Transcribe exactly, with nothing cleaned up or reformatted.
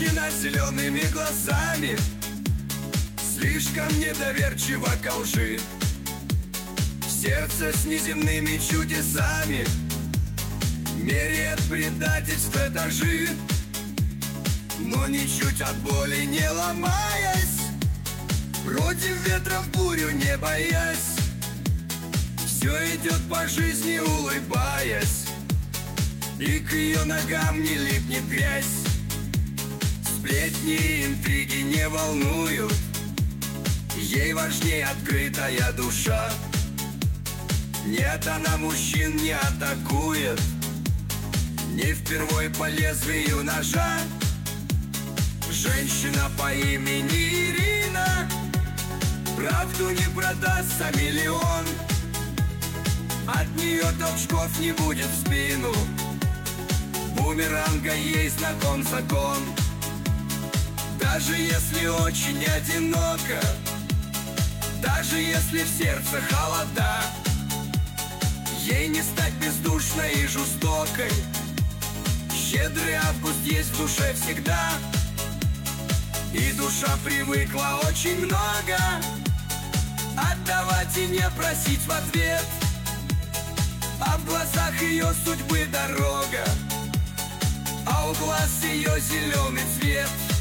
Женщина с зелеными глазами, слишком недоверчива ко лжи. Сердце с неземными чудесами меряет предательство этажи. Но ничуть от боли не ломаясь, против ветра в бурю не боясь, все идет по жизни, улыбаясь, и к ее ногам не липнет грязь. Сплетни и интриги не волнуют, ей важнее открытая душа. Нет, она мужчин не атакует, не впервой по лезвию ножа. Женщина по имени Ирина правду не продаст за миллион. От нее толчков не будет в спину, бумеранга ей знаком закон. Даже если очень одиноко, даже если в сердце холода, ей не стать бездушной и жестокой. Щедрый август есть в душе всегда, и душа привыкла очень много отдавать и не просить в ответ. А в глазах ее судьбы дорога, а у глаз ее зеленый цвет.